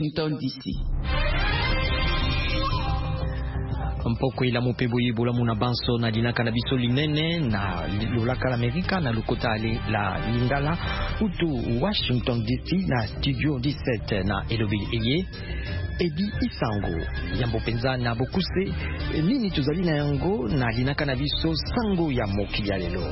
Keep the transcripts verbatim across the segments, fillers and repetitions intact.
Washington D C. Mpoko ila mopebo yebola muna banso na dinaka na biso linene na lolaka la Amerika na lukota ale la lingala utu Washington D C na studio dix-sept na Elobi eye Edi Isango yambo penza na bokuse nini tuzali na yango na dinaka na biso sango ya moki ya lelo.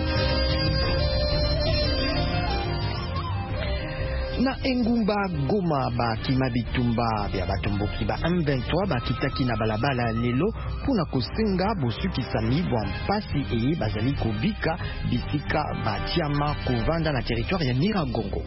Na engumba Goma ba kima bitumba bya batomboki ba M vingt-trois ba kitaki na balabala lelo puna kosenga bosuki sami bwa mpasi eye bazali kobika bisika batiama kovanda na territoire ya Nyiragongo.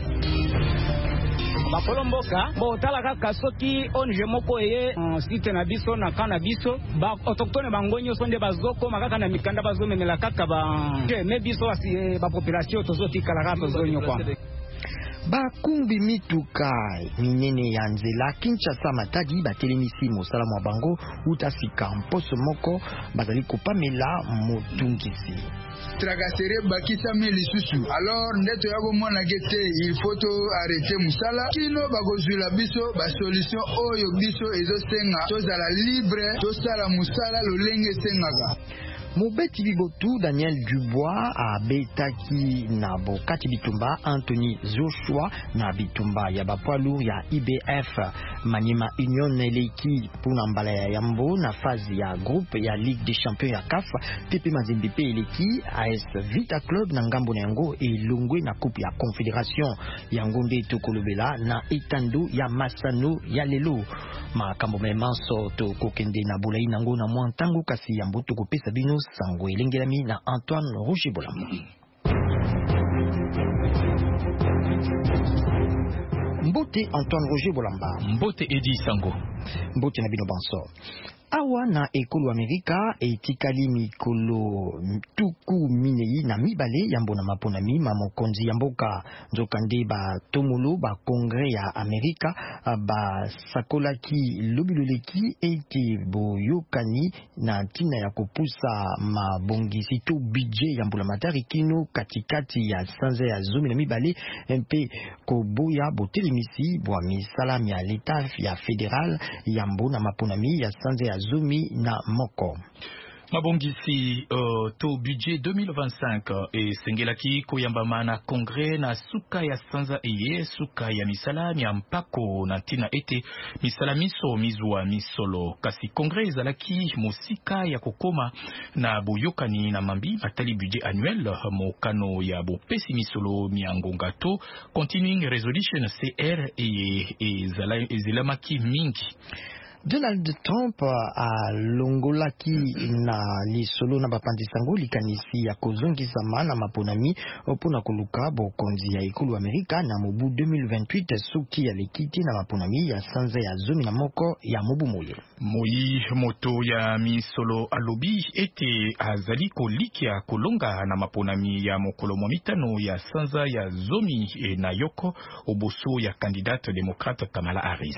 Bakolomboka bo tala kaka soki onje moko eye site na biso na kana biso ba autochtone bangonyo sonde bazoko makaka na mikanda bazomemela kaka ba me biso asi ba population tozoti kala kaka zonyo kwa bakumbi mituka minene ya nzela Kinshasa Matadi batelemisi mosala mwa bango utasika mposo moko bazali kopamela motungisi tracasserie bakisami lisusu alors ndeto ya komona gete il faut to arrêter musala kino bakozwila biso ba solution oyo biso ezosenga tozala libre tosala musala lolenge sengaka. Mobeti bibotu Daniel Dubois abetaki na bokati bitumba Anthony Joshua na bitumba ya bapwalu ya I B F Maniema Union eleki puna mbala ya yambo na fazi ya groupe ya Ligue des Champions ya C A F T P Mazembe pe eleki A S Vita Club na ngambo na yango elongwe na coupe ya Confédération yango nde tokolobela na etando ya Masano ya lelo makambo memanso to kokende na bolai nango na mwa ntango kasi yambo tokopesa bino sango elengelami na Antoine Roger Bolamba. Mbote Antoine Roger Bolamba. Mbote Edi Sango. Mbote na bino banso. Awa na ekolo Amerika etikali mikolo tuku minei na mibale yambo na maponami mamokonzi ya mboka nzokande ba tomolo ba kongre ya Amerika ba sakolaki lobiloleki ete boyokani na ntina ya kopusa mabongisi to budget yambo la matari kino katikati ya sanza ya zomi na mibale mpe koboya botelemisi bwa misala ya leta ya federal yambo na maponami ya sanza ya Zumi na moko. Mabongisi uh, to budget deux mille vingt-cinq e sengelaki koyambama na kongre na suka ya sanza eye suka ya misala ya mpako na tina ete misala miso mizwa misolo kasi kongre ezalaki mosika ya kokoma na boyokani na mambi matali budget annuel mokano ya bopesi misolo miangonga to continuing resolution C R eye ezelamaki mingi. Donald Trump a longolaki na lisolo na bapandisango likanisi ya kozongisa mana maponami opona koluka bokonzi ya ekulu Amerika na mobu deux mille vingt-huit suki ya lekiti na maponami ya sanza ya zomi na moko ya mobu moye. Moi moto ya misolo alobi ete azali kolikia kolonga na maponami ya mokolo momitano ya sanza ya zomi e na yoko oboso ya kandidate demokrate Kamala Harris.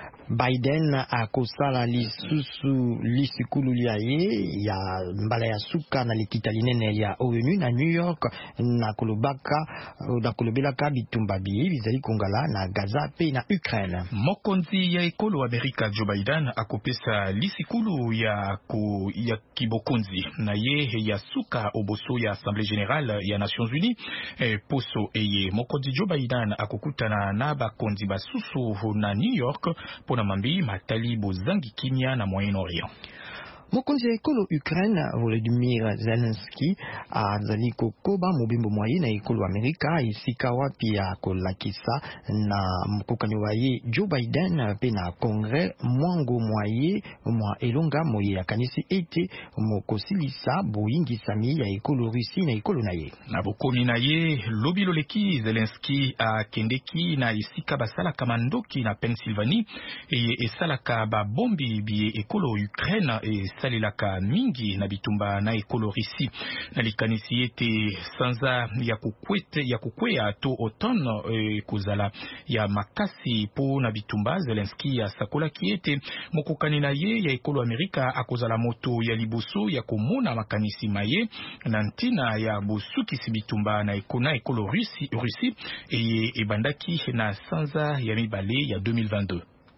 Biden a kosala lisusu lisikulu liaye ya mbala ya suka na likita linene ya ONU na New York na kolobaka na kolobelaka bitumba biye bizali kongala na Gaza pe na Ukraine. Mokonzi ya ekolo Amerika Joe Biden akopesa lisikulu ya ku ya kibokonzi na ye ya suka oboso ya Assemblée Générale ya Nations Unies e poso eye mokonzi Joe Biden akokutana na bakonzi basusu na New York pona mambi matali bozangi kimia na Moyen-Orient. Mokonzi ya ekolo Ukraine Volodymyr Zelensky azali kokoba mobimbo mwaye na ekolo Amerika isika wapi ya kolakisa na mkokani waye Joe Biden pe na kongre mwango mwaye mwa elonga moye ya kanisi ete mokosilisa boyingisami ya ekolo Rusi na ekolo na ye. Na bokomi na ye lobiloleki Zelensky akendeki na isika basala kamandoki na Pennsylvanie e esalaka ba bombi bi ekolo Ukraine e basalelaka mingi na bitumba na ekolo Risi na likanisi ete sanza ya kukwete ya kukwea to automne e, kuzala ya makasi po na bitumba. Zelensky asakolaki ete mokokani na ye ya ekolo Amerika akozala moto ya liboso ya komona makanisi maye na ntina ya bosukisi bitumba na ekona ekolo Risi Risi eye ebandaki na sanza ya mibale ya deux mille vingt-deux.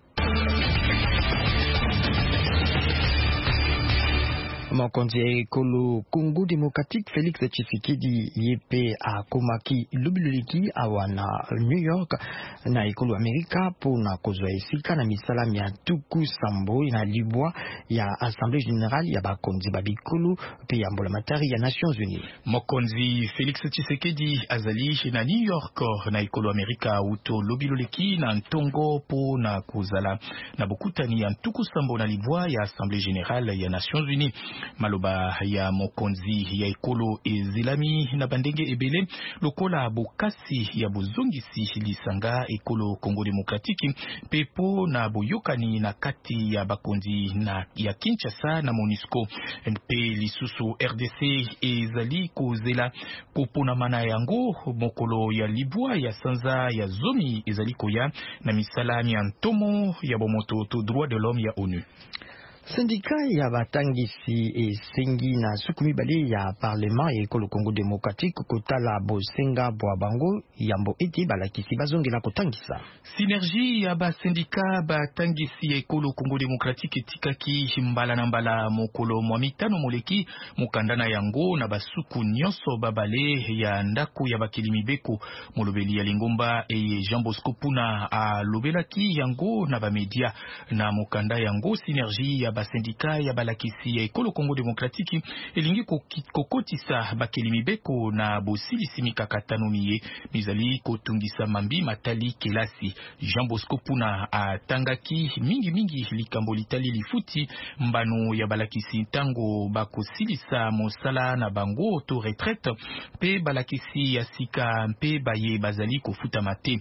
Mokonzi ya ekolo Congo Democratique Félix Tshisekedi yepe akomaki lubiluliki awa na New York na ekolo Amerika po na kozwa esika na misala mia tuku sambo na libwa ya Assemblée Générale ya bakonzi babikolo pe ya mbola matari ya Nations Unies. Mokonzi Félix Tshisekedi azali na New York na ekolo Amerika uto lubiluliki na ntongo po na kozala na bokutani ya tuku sambo na libwa ya Assemblée Générale ya Nations Unies. Maloba ya mokonzi ya ekolo ezilami na bandenge ebele lokola bokasi ya bozongisi lisanga ekolo Congo Demokratiki pepo na boyokani na kati ya bakonzi na ya Kinshasa na MONUSCO mpe lisusu R D C ezali kozela kopona mana yango mokolo ya libwa ya sanza ya zomi ezali koya na misala ya ntomo ya bomoto to droit de l'homme ya ONU. Sindika ya batangisi esengi na sukumi bale ya parlement ya ekolo Congo Democratique kotala bosenga bwa bango yambo eti balakisi bazongela kotangisa. Synergie ya basindika batangisi ya ekolo Congo Democratique etikaki mbala na mbala mokolo mwa mitano moleki mukandana yango na basuku nyonso babale ya ndako ya bakili mibeko molobeli ya Lingomba e Jean Bosco Puna a lobelaki yango na bamedia na mukanda yango. Synergie ya basindika ya balakisi ya ekolo Congo Demokratiki elingi kokotisa bakeli mibeko na bosilisi mikakatano miye mizali kotungisa mambi matali kelasi. Jean Bosco Puna atangaki mingi mingi likambo litali lifuti mbano ya balakisi tango bakosilisa mosala na bango to retraite pe balakisi ya sika mpe baye bazali kofuta mate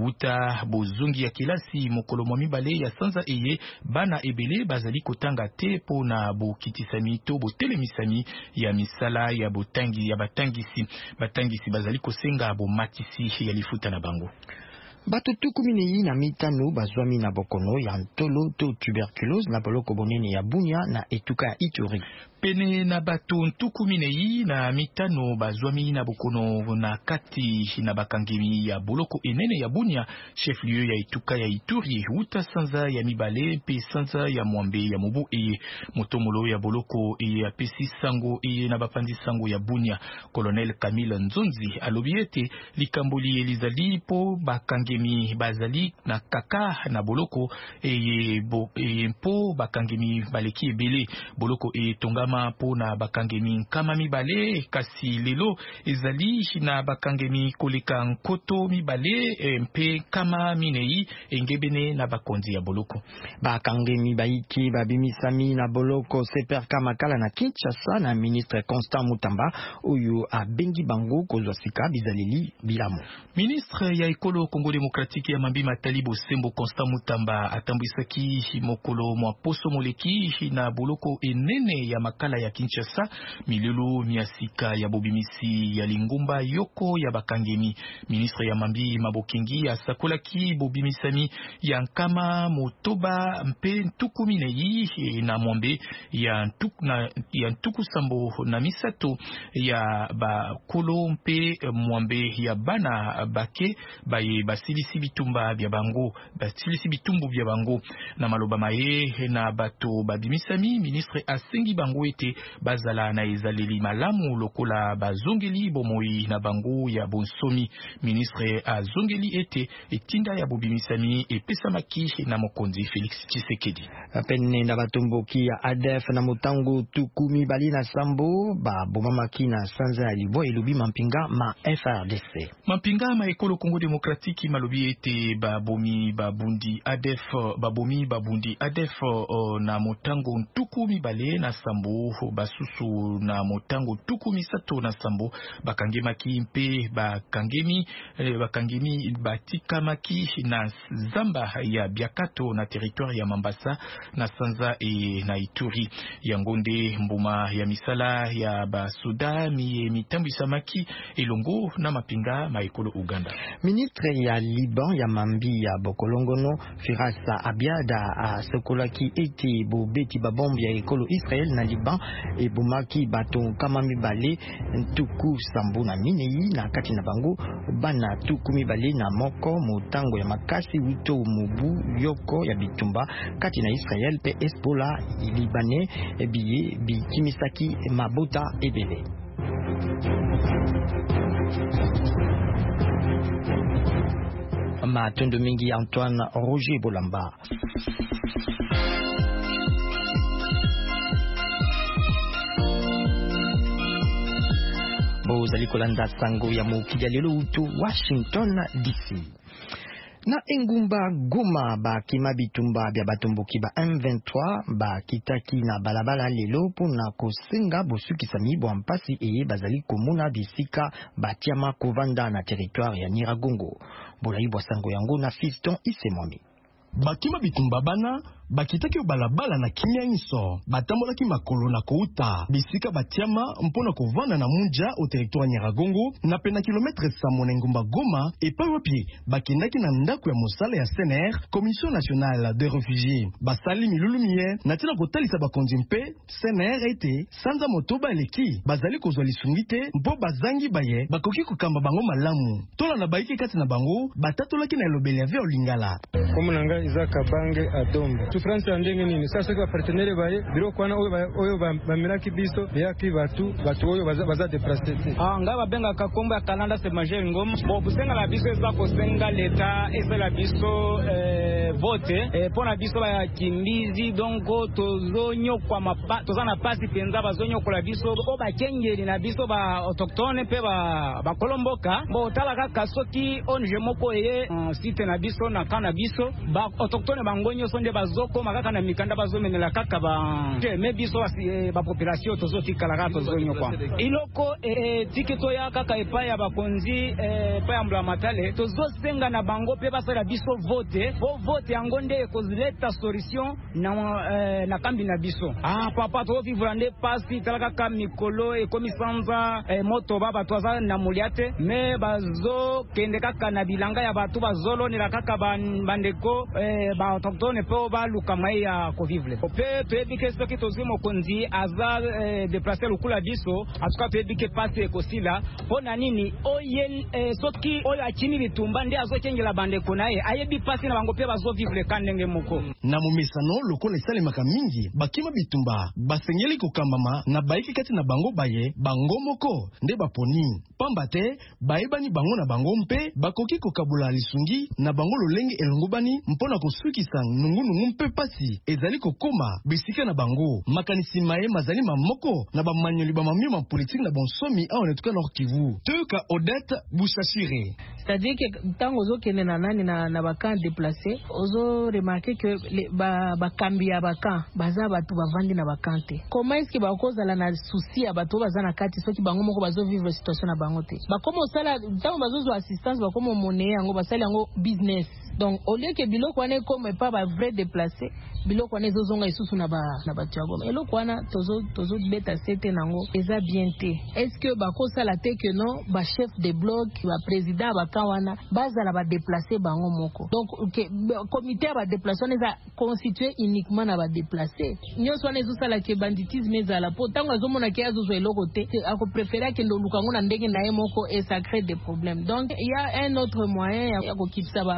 uta bozungi ya kelasi mokolo mwa mibale ya sanza eye bana ebele bazali kotanga te po na bokitisami to botelemisami ya misala ya botangi ya batangisi batangisi bazali kosenga bomatisi ya lifuta na bango. Bato tukumine na mitano bazwami na bokono ya ntolo to tuberculose na boloko bonene ya Bunia na etuka ya Ituri. Pene na bato ntukumine na mitano bazwami na bokono na kati na bakangemi ya boloko enene ya Bunia chef lieu ya etuka ya Ituri uta sanza ya mibale pe sanza ya mwambe ya mobu eye motomolo ya boloko eye ya pesi sango eye na bapandi sango ya Bunia. Colonel Camille Nzonzi alobiete likamboli elizali po bakangemi bazali na kaka na boloko eye bo eye po bakangemi baleki ebele boloko eye tongama po na bakangemi kama mibale kasi lelo ezali na bakangemi koleka nkoto mibale mpe kama minei engebene na bakonzi ya boloko. Bakangemi baiki babimisami na boloko seper kama kala na Kinshasa na ministre Constant Mutamba oyo abengi bango kozwa sika bizaleli bilamo. Ministre ya ekolo Congo Demokratiki ya mambi matali bosembo Constant Mutamba atambwisaki mokolo mwa poso moleki na boloko enene ya makala ya Kinshasa milulu miasika ya bobimisi ya Lingomba yoko ya bakangemi. Ministre ya mambi mabokingi asakolaki bobimisami ya nkama motoba mpe ntukumine yi na mwambe ya ntuku na ya ntuku sambo na misato ya bakolo mpe mwambe ya bana bake baye basilisi bitumba bya bango basilisi bitumbu bya bango na maloba maye na bato babimisami. Ministre asengi bango ete bazala na ezaleli malamu lokola bazongeli bomoi na bango ya bonsomi. Ministre azongeli ete etinda ya bobimisami epesamaki na mokonzi Félix Tshisekedi. Pene na batomboki ya A D F na motango tukumi bali na sambo ba bomamaki na sanza ya libo elobi mampinga ma F R D C. Mampinga ma ekolo Congo Demokratiki malo balobi ete babomi babundi adef babomi babundi adef uh, na motango ntuku mibale na sambo basusu na motango tuku misato na sambo bakangemaki mpe bakangemi eh, bakangemi batikamaki na zamba ya Biakato na territoire ya Mambasa na Sanza e na Ituri. Yangonde mbuma ya misala ya basuda mi mitambi samaki elongo na mapinga maikolo Uganda. Ministre ya Liban ya mambi ya Bokolongono Firasa Abiada a sokolaki eti bobeti babombi ya ekolo Israel na Liban e bomaki bato kama mibale tuku sambu na minei na kati na bango bana tuku mibale na moko motango ya makasi wito mubu yoko ya bitumba kati na Israel pe Hezbollah Libanais ebiye bikimisaki mabota ebele. Matondo mingi Antoine Roger Bolamba. Bozali kolanda sango ya mokili lelo utu Washington D C. Na engumba Goma ba kima bitumba bya batomboki ba M vingt-trois ba kitaki na balabala lelo pona kosenga bosukisa mibo mpasi eye bazali komuna bisika batiama kovanda na territoire ya Nyiragongo. Bolayi bwa sango yango na Fiston Isemomi. Bakima bitumba bana bakitaki balabala na kimia nso batambolaki makolo na kouta bisika batiama mpona kovanda na munja au territoire Nyiragongo na pena kilometre samo na ngumba Goma epai wapi bakendaki na ndako ya mosala ya C N R Commission nationale des réfugiés basali milulumie na tina kotalisa bakonzi mpe C N R ete sanza motoba eleki bazali kozwa lisungite mpo bazangi baye bakoki kokamba bango malamu tola na baiki kati na bango batatolaki na elobeli ya veo lingala komunanga izaka bange adomba France andenge nini sasa kwa partenaire baye biro kwana oyo bamiraki biso yaki batu batu oyo baza déplacer ah ngaba benga kakomba kalanda se manger ngom bo busenga la biso eza ko senga leta eza la biso eh vote eh pona biso ba kimbizi donc tozonyo kwa mapa tozana pasi penza bazonyo kwa biso o ba kengeli na biso ba autochtone pe ba ba kolomboka bo talaka kasoki onje moko eye site na biso na kana biso ba autochtone bangonyo sonde bazo ko makaka na mikanda bazomenela kaka ba te mebiso basi ba population tozoti kalaka tozonyo kwa iloko eh tikito ya kaka epa ya bakonzi eh pa ya mbla matale tozosenga na bango pe basala biso vote bo vote yango nde kozileta solution na eh, na kambi na biso ah papa to vivre nde pasi kalaka ka mikolo e komisanza eh, moto baba twaza na muliate me bazo kende kaka na bilanga ya batu bazolo ni kaka bandeko eh, ba autochtone pe ba lukamai ya kovivle pe to ebike soki tozimo konzi aza eh, déplacer lukula biso atuka to ebike pasi ekosila pona nini oye eh, soki oyo achini bitumba ndi azokengela bandeko naye ayebi pasi na bango pe bazo vivre kandenge moko na mumesano lokola esalemaka mingi bakima bitumba basengeli kokambama na baiki kati na bango baye bango moko nde baponi pamba te bayebani bango na bango mpe bakoki kokabula lisungi na bango lolenge elongobani mpona kosukisa nungunungu mpe pasi ezali kokoma bisika na bango makanisi maye mazali mamoko na bamanyoli bamamio ma politique na bonsomi a onetuka Nord Kivu teka Odette Bouchachire. C'est-à-dire que tant ozo kene na nani na na bakan déplacer ozo remarquer que ba bakambi ya bakan baza batu bavandi na bakante comment est-ce que ba koza la na souci ya batu baza na kati soki bango moko bazo vivre situation na bango te ba komo sala tant bazo zo assistance ba komo monnaie yango basali yango business donc au lieu que biloko wana comme pas ba vrai déplacer biloko wana ezozonga isusu na ba na ba tiago eloko wana tozo tozo beta sete nango eza bien te est-ce que ba kosala te que non ba chef de bloc ba président ba kawana bazala ba déplacer bango moko donc okay, comité ba déplacement eza constitué uniquement na ba déplacer nyonso wana ezosala ke banditisme ezala po tango azomona ke azozo eloko te ako préférer ke ndo lukango na ndenge na ye moko et ça crée des problèmes donc il y a un autre moyen ya kokitisa ba ba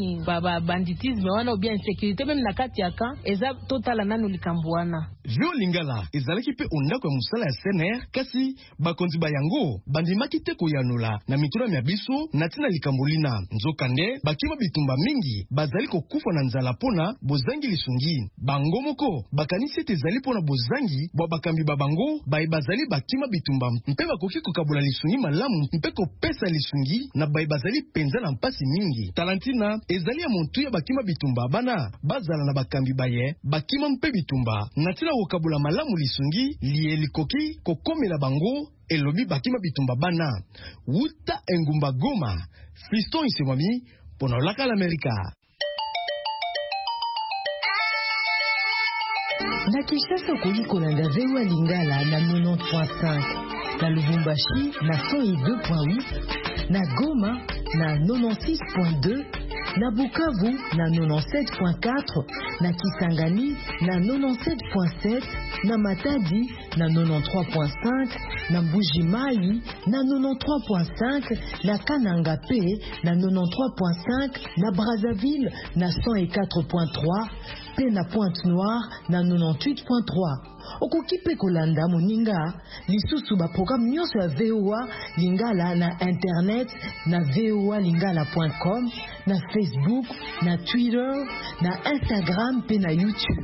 nani ba, ba banditisme wana ou bien insécurité même na kati ya kan eza totala nanu likambo wana. Vio Lingala ezalaki pe ondako ya musala ya C N R kasi bakonzi bayango bandimaki te koyanola na mituna mya biso na tina likambo lina nzokande bakima bitumba mingi bazali kokufa na nzala pona bozangi lisungi bango moko bakanisi te ezali pona bozangi bwa bakambi babango baye bazali bakima bitumba mpe bakoki kokabola lisungi malamu mpe kopesa lisungi na baye bazali penza na mpasi mingi talantina ezali ya montu ya bakima bitumba bana bazala na bakambi baye bakima mpe bitumba na tina kokabola malamu lisungi liye likoki kokomela bango elobi bakima bitumba bana wuta engumba Goma Fiston Isemwami pona olaka l'Amerika. Na Kinshasa okoli kolanda V O A Lingala na quatre-vingt-dix point cinq, na Lubumbashi na cent deux point huit, na Goma na quatre-vingt-six point deux, na Bukavu na quatre-vingt-dix-sept point quatre, na Kisangani na quatre-vingt-dix-sept point sept, na Matadi na quatre-vingt-treize point cinq, na Mbuji-Mayi na quatre-vingt-treize point cinq, na Kananga P na quatre-vingt-treize point cinq, na Brazzaville na cent quatre point trois, pe na Pointe-Noire na quatre-vingt-dix-huit point trois. Okoki pe kolanda moninga lisusu ba programme nyonso ya V O A Lingala na internet na v o a lingala point com, na Facebook, na Twitter, na Instagram pe na YouTube.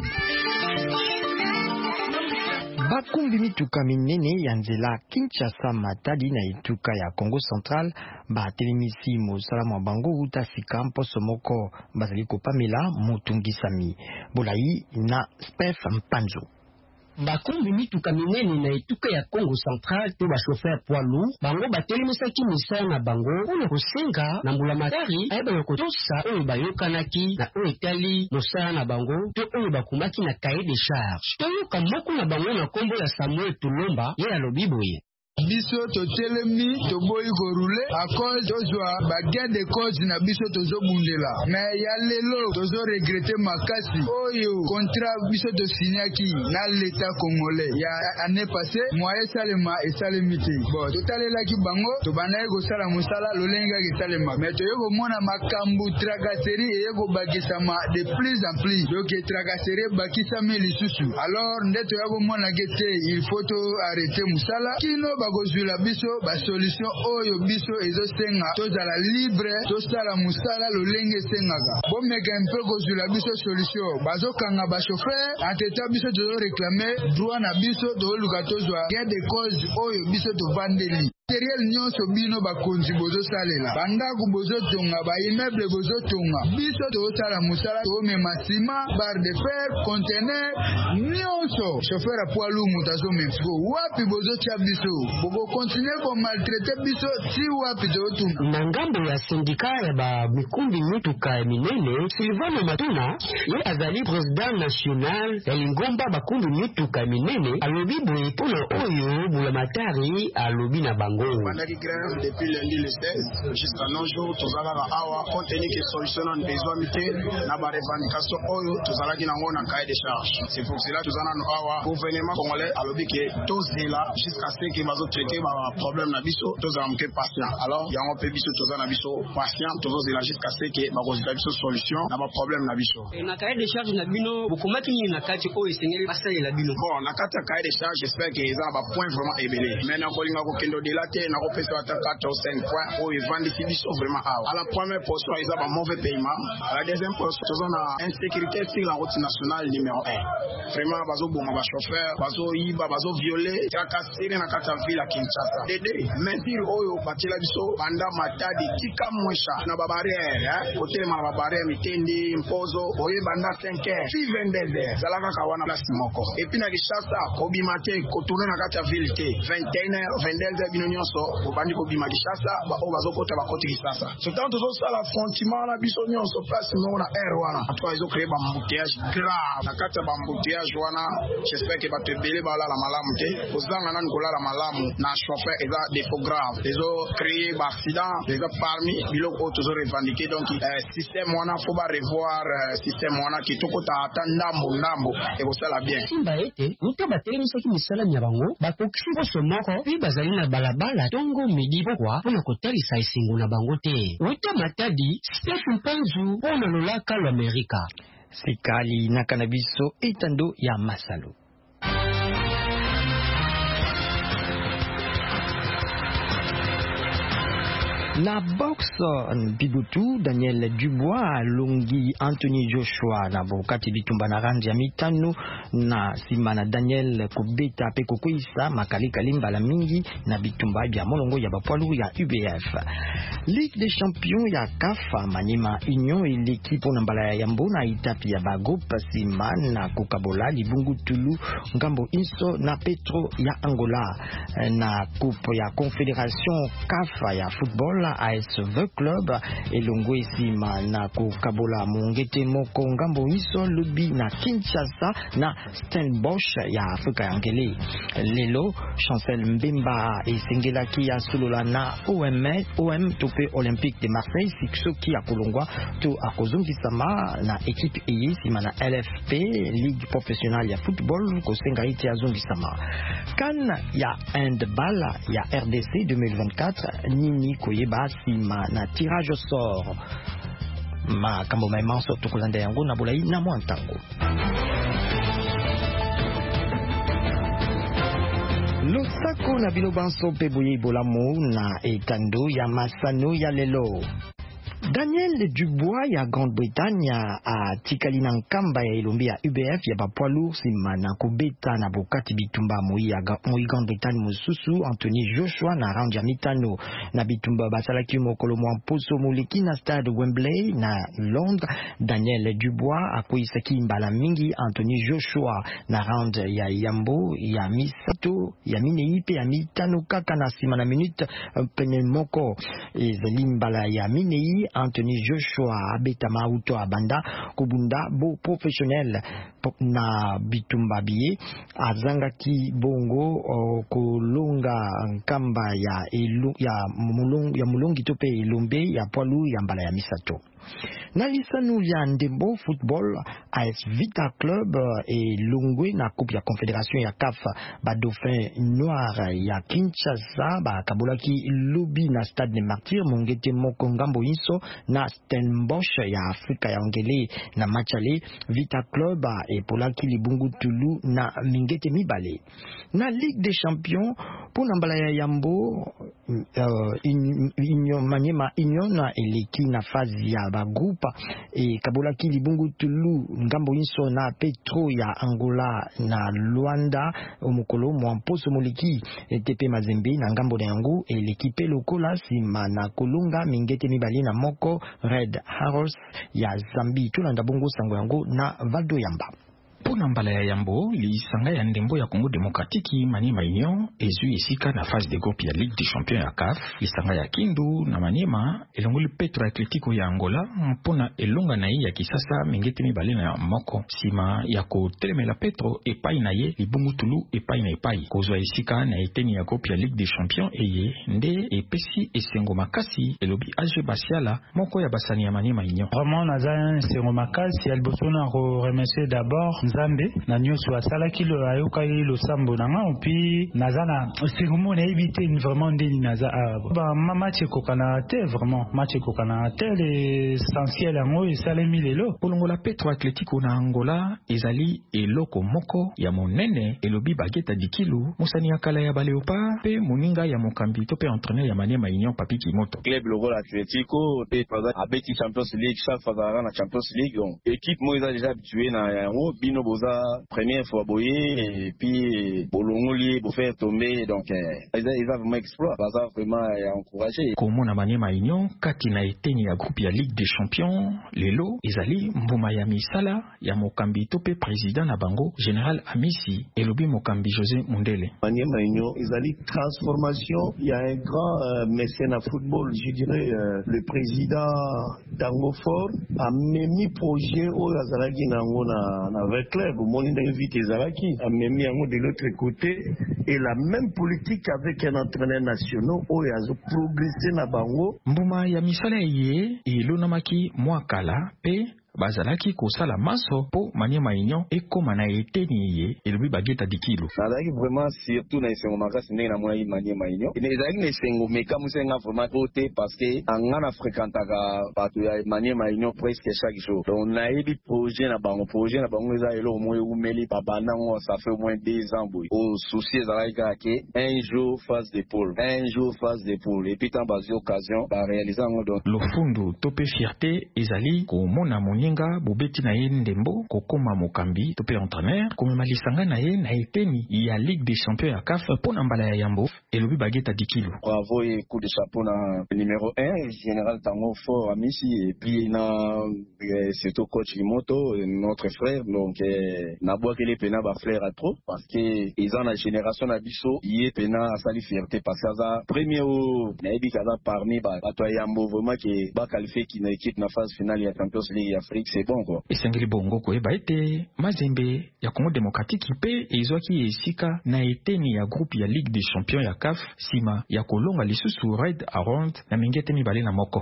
Bakumbi mituka minene ya nzela Kinshasa Matadi na etuka ya Congo Central batelemisi mosala mwa bango uta fika mposo moko bazali kopamela motungisami Bolai na Spef Mpanzo. Bakumbi mituka minene na etuka ya Congo Central to ba chauffeur poids lourd bango batelemisaki misala na bango mpona kosenga na mbulamatari ayeba kotosa oyo bayokanaki na oyo etali mosala na bango to oyo bakumaki na cahier de charge. Toyoka moko na bango na kombo ya Samuel Tulomba ye alobi boye. Biso totelemi toboyi korule a cause tozwa bagen de cause na biso tozobundela mais ya lelo tozo regretter makasi oyo contrat biso tosignaki na l'état congolais ya année passée moyen salema esalemi te bon totalelaki bango tobanaye kosala mosala lolenga kesalema mais toyoko mona makambu tracasserie eyeko bakisama de plus en plus donc tracasserie bakisami lisusu alors nde toyoko mona kete il faut to arrêter mosala kino bakozwila biso ba solution oyo biso ezosenga tozala libre tosala musala lolenge esengaka bomeka mpe kozwila biso solution bazokanga ba chauffeur anteta biso tozo réclamer droit na biso toluka tozwa gain de cause oyo biso tovandeli materiel nyonso bino bakonzi bozosalela bandako bozotonga ba immeuble bozotonga biso tozosala musala tomema sima barre de fer conteneur nyonso chauffeur a poids lourd mutazomemfo wapi bozotia biso boko continuer ko maltraiter biso ti wapi totunga na ngambo ya sindika ya ba mikumbi mituka ya minene Silvano Matuna ye azali président national ya lingomba bakumbi mituka ya minene alobi boye mpona oyo bulamatari alobi na bango pendant grève depuis lundi le seize jusqu'à nos jours tozalaka awa compte tenu que solution na besoin mité na ba revendication oyo tozalaki nango na cahier de charge. C'est pour cela tozana no awa gouvernement congolais alobi que tozela jusqu'à ce que bazo traiter ba problème na biso tozala mke patient. Alors yango pe biso tozana biso patient tozozela jusqu'à ce que bakozela biso solution na ba problème na biso. Et na cahier de charge na bino bokomaki ni na kati oyo esengeli basali la bino. Bon na kati cahier de charge j'espère que ça va point vraiment ébélé. Mais na kolinga ko kendo de la na kopesa ata quatre ou cinq points oyo evandisi biso vraiment awa. À la première position ils ont un mauvais paiement. À la deuxième position ils ont une insécurité sur la route nationale numéro un. Vraiment bazo bonga ba chauffeur bazo yiba bazo violer tracasserie na kata ville à Kinshasa. Dede mentir oyo batela biso banda matadi tika mwesha na ba barrière hein côté ma ba barrière mitendi impozo oyo banda cinq heures si vingt-deux heures zalaka kawana place moko et puis na Kinshasa obimate ko tourner na kata ville te vingt et une heures vingt-deux heures bino nyonso obandi ko bima Kinshasa ba o bazokota bakoti Kinshasa so tant tozosala frontiment na biso nyonso place no na air wana atwa izo créer ba embouteillage grave na kata ba embouteillage wana j'espère que bato ebele balala malamu te kozanga nani kolala malamu na chauffeur eza défaut grave ezo créer ba accident eza parmi biloko oyo tozo revendiquer donc euh, système wana faut ba revoir euh, système wana kitoko ta ata ndambo ndambo ekosala bien simba ete muto batelemisaki misala ya bango bakokisi poso moko mpe bazali na balaba bala tongo Medi Bokwa pona kotalisa esengo na bango te. Weta Matadi, Steph Mpanzu pona lolaka lo Amerika. Sikali na kanabiso etando ya Masalo. Na box Bibutu, Daniel Dubois, Longi, Anthony Joshua, na Bokati Bitumba na Ranja Mitano, na Simana Daniel Kubeta Pekokuisa, Makali Kalimba la Mingi, na Bitumba ya Molongo ya Bapoalu ya U B F. Ligue des Champions ya C A F, Manima Union et l'équipe Nambala ya Yambo na Itapi ya Bago, Simana Kukabola, Libungu Tulu, Ngambo Inso, na Petro ya Angola, na Coupe ya Confédération C A F ya Football, A S V Club elongwe sima na kukabola mungete moko ngambo iso lubi na Kinshasa na Stellenbosch ya Afrika ya Ngele. Lelo Chancel Mbemba esengelaki ya solola na O M O M tope Olympique de Marseille siksoki ya kulongwa to akozungisama na equipe iyi sima na L F P Ligue professionnelle ya football kosenga iti azungisama. Kan ya handball ya R D C deux mille vingt-quatre nini koyeba sima na tirage au sort ma kambo maima so tukulanda yango na bolai na mwantango. Losako na bilobanso pe boye bolamo na etando ya Masano ya lelo. Daniel Dubois ya Grande-Bretagne a tikali na nkamba ya elombe ya U B F ya bapoilu sima na kubeta na bokati bitumba moi ya Grande-Bretagne mosusu Anthony Joshua na ranja mitano na bitumba basalaki mokolo mwa poso moleki na stade Wembley na Londres. Daniel Dubois akoisaki mbala mingi Anthony Joshua na ranja ya yambo ya misato ya minei pe ya mitano kaka na sima na minute pene moko ezali mbala ya minei Anthony Joshua abeta mauto abanda kubunda bo professionnel na bitumba biye azanga ki bongo uh, kolonga nkamba ya elu, ya mulongi ya mulongi tope ilombe ya poilu ya mbala ya misato. Na lisanu ya ndembo football A S Vita Club e longwe na coupe ya confédération ya C A F ba dauphin noir ya Kinshasa ba kabolaki lobi na stade des martyrs mongete moko ngambo inso na Stellenbosch ya Afrika ya Ngele na machale Vita Club e polaki libungu tulu na mingete mibale. Na Ligue des Champions pour nambala ya yambo uh, inyo manyema inyo na eleki na fazi ya ba groupe e kabolaki libungu tulu ngambo inso na Petro ya Angola na Luanda omukolo mwamposo moliki etepe mazembe na ngambo na yango e l'équipe lokola sima na kolunga mingete mibali na moko Red Arrows ya Zambie tulanda bongo sango yango na Valdo Yamba. Pona mbala ya yambo lisanga ya ndembo ya Congo Demokratiki Maniema Union ezu esika na phase de groupe ya Ligue des Champions ya C A F. Lisanga ya Kindu na Maniema elongoli Petro Atletico ya Angola mpona elonga na ye ya kisasa mingete mibale na moko sima ya kotelemela Petro epai na ye libungu tulu epai na epai kozwa esika na eteni ya groupe ya Ligue des Champions eye nde epesi esengo makasi elobi Age Basiala moko ya basani ya Maniema Union. Vraiment naza esengo makasi albosona ko remercier d'abord Nzambe na nyoso asalaki lo ayoka lo sambo nanga puis nazana serumo na éviter vraiment ndeni naza ba match kokana te vraiment match kokana te l'essentiel yango esalemi lelo polongola Petro Atletico na Angola ezali eloko moko ya monene elobi bageta dikilu musani akala ya baleopa pe muninga ya mokambi to pe entraîneur ya Maniema Union Papi Kimoto club logo Atletico pe abeti Champions League chaque fois na Champions League donc équipe moi déjà déjà habitué na yango bino boza première fois boyé et puis bolongoli pour faire tomber donc ils ont vraiment exploit ça vraiment encouragé comme na Maniema Union kati na eteni ya groupe ya Ligue des Champions lelo ezali mbuma ya misala ya mokambi tope président na bango général Amisi elobi mokambi José Mundele. Maniema Union ezali transformation il y a un grand euh, mécène à football je dirais euh, le président Tango Fort a mis projet au azalaki nango na na avec club moni na invité ezalaki a mis yango de l'autre côté et la même politique avec un entraîneur national oyo azo progresser na bango mbuma ya misala ye elonamaki mwakala pe bazalaki kosala maso po Maniema Union ekoma na eteni ye elobi bageta dikilo. Nazalaki vraiment surtout na esengo makasi ndenge na mwana Maniema Union. Ezalaki na esengo meka musenga vraiment côté parce que anga na fréquentaka bato ya Maniema Union presque chaque jour. Donc na yebi projet na bango projet na bango eza elo moyo umeli babana ngo ça fait au moins deux ans boy. Au souci ezalaki que un jour phase de pôle, un jour phase de pôle et puis tant basi occasion ba réaliser ngo donc. Lofundu topé fierté ezali ko mona moninga bobeti na ye ndembo kokoma mokambi topé entraîneur komema lisanga na ye na eteni ya Ligue des Champions ya C A F pona mbala ya Yambo elobi bageta dikilo. Bravo et coup de chapeau na numéro un général Tango Fort Amici et puis na surtout coach Imoto notre frère donc na bois que les pena ba frère à trop parce que ils ont la génération na biso yé pena asali fierté parce que ça premier au na ebi kaza parmi ba bato ya Yambo vraiment que ba qualifié qui na équipe na phase finale ya Champions League Afrique c'est bon quoi. Esengeli bongo ko eba ete Mazembe ya Congo Démocratique pe ezwaki esika na eteni ya groupe ya Ligue des Champions ya C A F sima ya kolonga lisusu Red Around na mingete mibale na moko.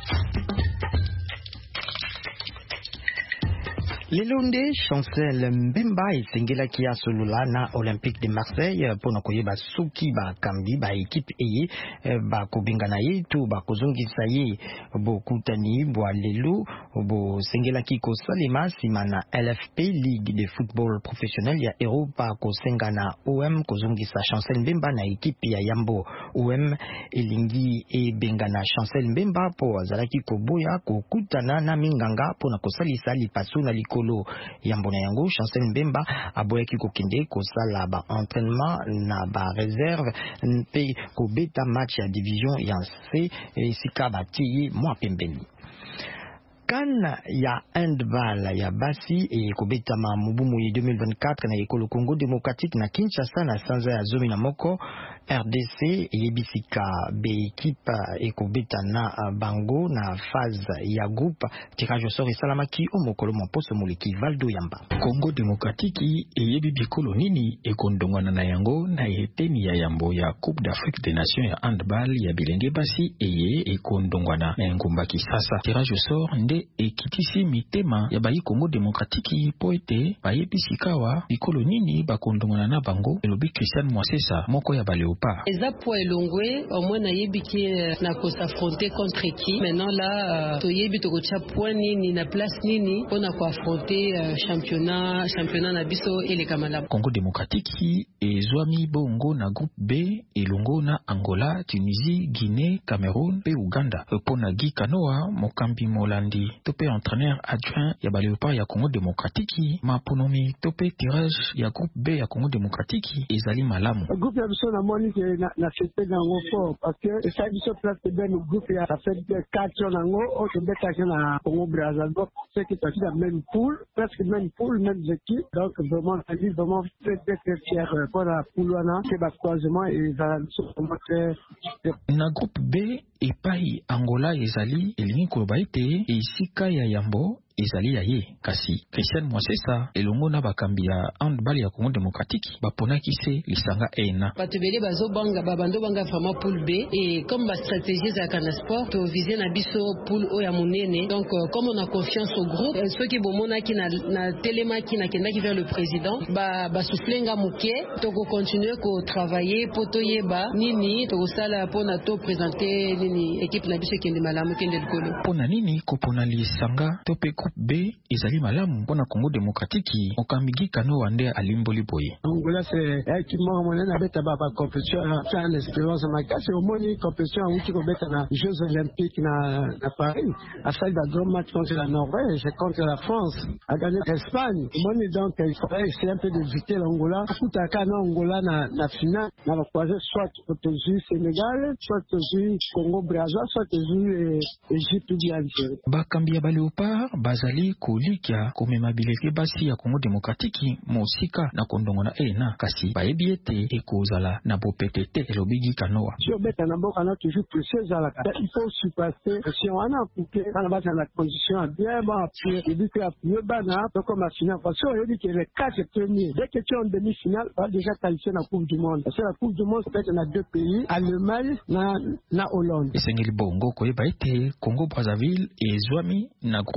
Lelonde Chancel Mbemba esengela kia solula na Olympique de Marseille pona koyeba soki ba kambi ba équipe eye ba kobingana ye to ba kozongisa ye bokutani bwa lelo bo sengela kiko salema simana L F P Ligue de football professionnel ya Europa ko sengana O M kozongisa Chancel Mbemba na équipe ya Yambo O M elingi e bengana Chancel Mbemba po azalaki koboya kokutana na minganga pona kosalisa lipaso na liko Yambo na yango Chancel Mbemba aboyaki kokende kosala ba entraînement na ba réserve pe ko beta match ya division ya C esika batiye mwa pembeni. Kan ya handball ya basi e kobetama mubumu ya deux mille vingt-quatre na ekolo Congo Démocratique na Kinshasa na sanza ya zomi na moko R D C yebisika be équipe e kobeta na bango na phase ya groupe tirage au sort esalamaki omokolo moposo moleki Valdo Yamba. Congo Démocratique eyebi bikolo nini ekondongwana na yango na eteni ya Yambo ya Coupe d'Afrique des Nations ya handball ya bilenge basi eye ekondongwana na ngomba Kisasa. Tirage au sort nde ekitisi mitema ya bayi Congo Démocratique po ete bayebisikawa bikolo nini bakondongwana na bango elobi Christian Mwasesa moko ya baleo. Eza po elongwe au moins na yebiki na ko s'affronter contre qui maintenant là to yebi to kocha point nini na place nini pour na ko affronter championnat championnat na biso et les Kamala. Congo Démocratique ezwami bongo na groupe B elongo na Angola, Tunisie, Guinée, Cameroun pe Uganda. Pona Guy Kanoa mokambi molandi tope entraîneur adjoint ya baleopa ya Congo Démocratique maponomi tope tirage ya groupe B ya Congo Démocratique ezali malamu. Groupe ya biso na que na fête nango fort parce que ça dit sur place de le groupe ya fait quatre nango au beta na Congo Brazzaville c'est qui partie la même poule presque même poule même équipe donc vraiment ça dit vraiment très très fier pour la poule là c'est bas croisement et ça montrer na groupe B epai Angola ezali elingi koloba ete esika ya Yambo ezali ya ye kasi Christian Mwasesa elongo na bakambi ya handball ya Congo Démocratique baponaki se lisanga ena batubele bazo banga babando banga vraiment poule B et comme ma stratégie za kana sport to viser na biso poule o ya munene donc euh, comme on a confiance au groupe euh, ceux qui bomona ki na, na telema ki na kenda ki vers le président ba ba soufflenga muke to ko continuer ko travailler poto yeba nini to sala pona to présenter nini équipe na biso kende malamu kende likolo pona nini ko pona lisanga to pe groupe B ezali malamu pona Congo Démocratique okambigi kano wande alimboli boye. Angola c'est équipement monene na beta ba compétition c'est une expérience ma casse au moins compétition où tu beta na Jeux olympiques na na Paris après le grand match contre la Norvège contre la France a gagné l'Espagne moi donc il faudrait essayer un peu d'éviter l'Angola tout à kana Angola na na finale na va croiser soit contre le Sénégal soit contre Congo Brazzaville soit contre Égypte ou bien Algérie. Bakambi ya baleopard bazali kolikia komema bileke basi ya Congo Démocratique mosika na kondongona ena kasi bayebi ete ekozala na bopetete elobigi kanoa si obeta na mboka na toujours précieux à la il faut surpasser si on a pouké dans la dans la condition bien bon après il dit que après bana donc comme la finale parce que il dit que les quatre premiers dès que tu es en demi-finale va déjà qualifier la Coupe du monde parce que la Coupe du monde c'est dans deux pays Allemagne na na Hollande esengeli bongo koyeba ete Congo Brazzaville ezwami na groupe A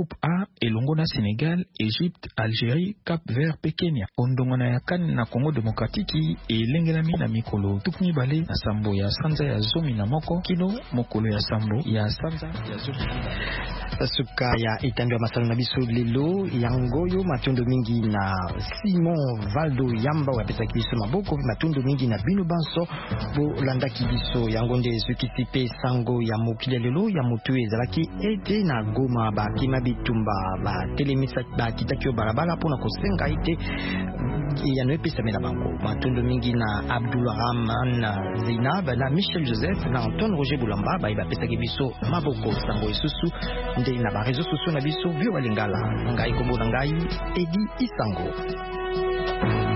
Ghana elongo na Sénégal, Égypte, Algérie, Cap Vert pe Kenya. Ondongwana ya kan na Congo Démocratique elengelami na mikolo tukmi bale na sambo ya sanza ya zomi na moko kino mokolo ya sambo ya sanza ya zomi. Suka ya itambi wa masala na biso lelo yangoyo matondo mingi na Simon Valdo Yamba wa pesa kibiso maboko matondo mingi na bino banso bo landa kibiso yangonde sukitipe sango ya mokile lelo ya mutu ezalaki ete na Goma ba kima bitumba ba telemisa ba kitakio barabara pona kosenga ite ya no pesa mela bango matondo mingi na Abdullah Rahman Zainab na Michel Joseph na Anton Roger Boulamba ba iba pesa kibiso maboko sango isusu nde na ba réseaux sociaux na biso bio balingala ngai kombo na ngai Edi Isango.